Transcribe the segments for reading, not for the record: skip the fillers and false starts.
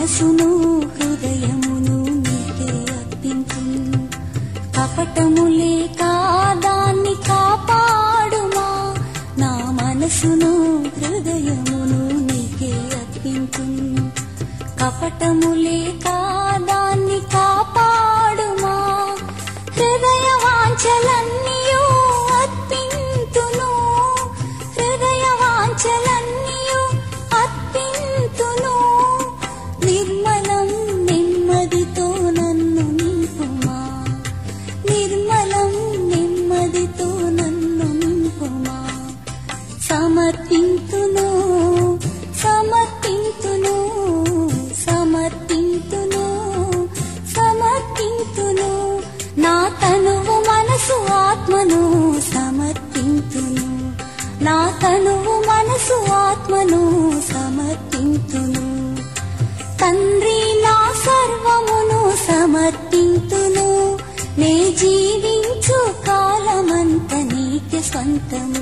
మనసును హృదయమును నీకే అర్పింతును. కపటము లేక దాన్ని కాపాడుమా. నా మనసును హృదయమును నీకే అర్పింతును. కపటము లేక దాన్ని కాపాడుమా. హృదయ వాంఛలన్నీయు అర్పింతును. హృదయ వాంఛలన్నీయు అర్పింతును. నిర్మలం నెమ్మదితో నన్ను నింపుమా. నిర్మలం నెమ్మదితో నన్ను నింపుమా. సమర్పింతును సమర్పింతును సమర్పింతును సమర్పింతును. నా తనువు మనసు ఆత్మను సమర్పింతును. నా తనువు మనసు ఆత్మను సమర్పింతును. తండ్రి నా సర్వమును సమర్పింతును. నే జీవించు కాలమంత నీకే స్వంతము.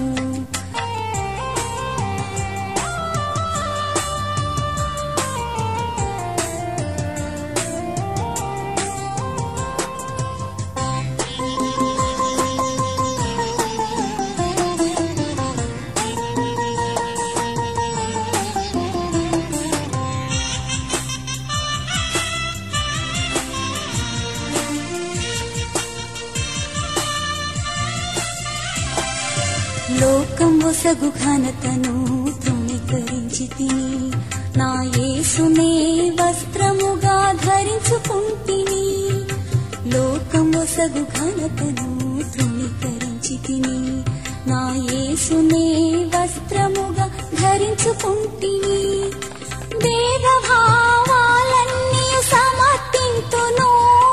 లోకం ఒసగు ఘనతను తృణీకరించి తిని. నా యేసునే వస్త్రముగా ధరించుకుంటిని. లోకం ఒసగు ఘనతను తృణీకరించి తిని. నా యేసునే వస్త్రముగా ధరించుకుంటిని. భేదభావాలన్నీ సమర్పింతును.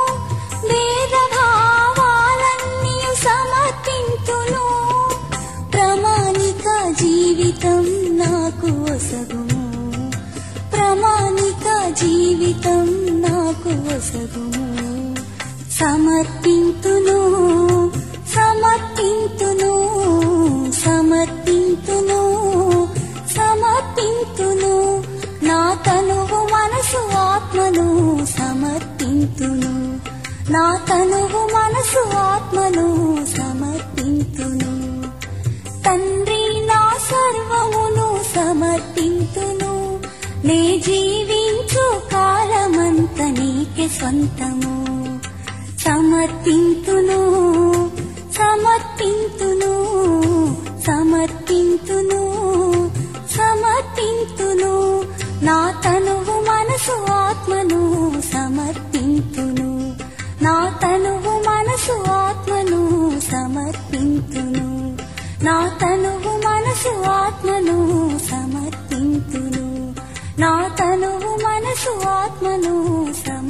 భేదభావాలన్నీ సమర్పింతును. ప్రామాణిక జీవితం నాకు ఒసగుము. ప్రామాణిక జీవితం నాకు ఒసగుము. సమర్పింతును సమర్పింతును సమర్పింతును సమర్పింతును. నా తనువు మనసు ఆత్మను సమర్పింతును. నా తనువు మనసు ఆత్మను సమర్పింతును. తండ్రి నా సర్వమును సమర్పింతును. నే జీవించు కాలమంత నీకే స్వంతము. సమర్పింతును సమర్పింతును సమర్పింతును సమర్పింతును. నా తనువు మనసు ఆత్మను సమర్పింతును. నా తనువు మనసు ఆత్మను సమర్పింతును. నా తనువు మనసు ఆత్మను సమర్పింతును. నా తనువు మనసు ఆత్మను